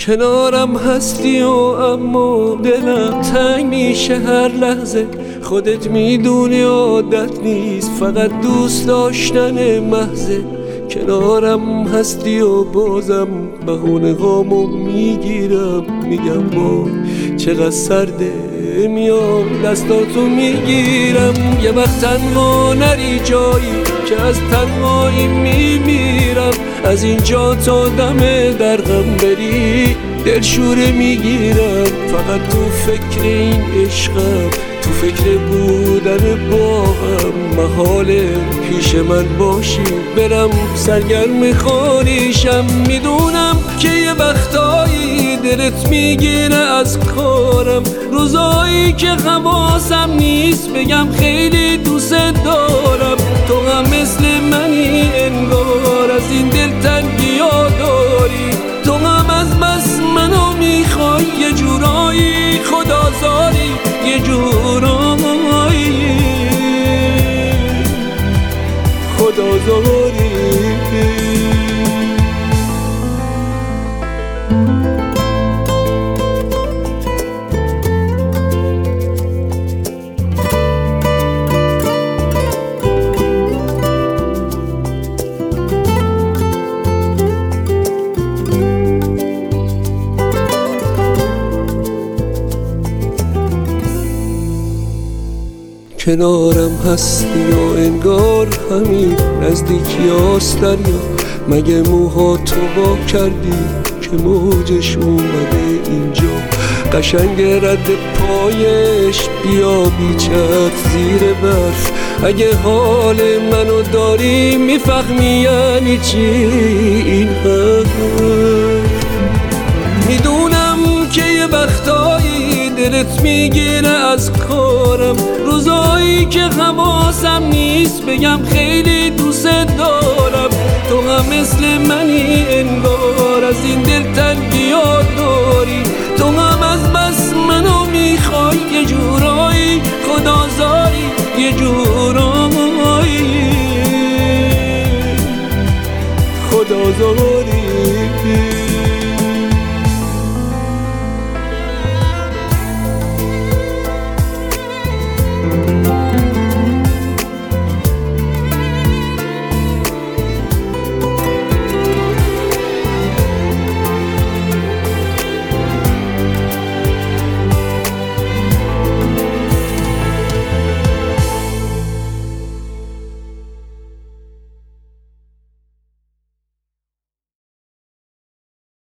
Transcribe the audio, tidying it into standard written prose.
کنارم هستی و اما دلم تنگ میشه هر لحظه. خودت میدونی عادت نیست، فقط دوست داشتن محضه. کنارم هستی و بازم بهونه هامو میگیرم، میگم با چقدر سرده، میام دستاتو میگیرم. یه وقت تنها نری جایی که از تنهایی میمیرم. از اینجا تا دم درغم بری دلشوره میگیرم. فقط تو فکر این عشقم، تو فکر بودن با هم. محاله پیش من باشی برم سرگرم خانیشم. میدونم که یه وقتایی دلت میگیره از کارم، روزایی که حواسم نیست بگم خیلی دوست دارم. تو هم مثل منی انگار، از این دلتنگی ها داری. تو هم از بس منو میخوای، یه جورایی خدازاری، یه جورایی خدازاری. کنارم هستی و انگار همین نزدیکی هاست دریا. مگه موهاتو وا کردی که موجش اومده اینجا؟ قشنگ رد پایش بیا بیچت زیر برف. اگه حال منو داری میفهمی یعنی چی این حرف. میدونم که یه وقتایی دلت میگیره از کارم، روزایی که حواسم نیست بگم خیلی دوست دارم. تو هم مثل منی انگار، از این دلتنگی ها داری. تو هم از بس منو میخوای، یه جورایی خدازاری، یه جورایی خدازاری.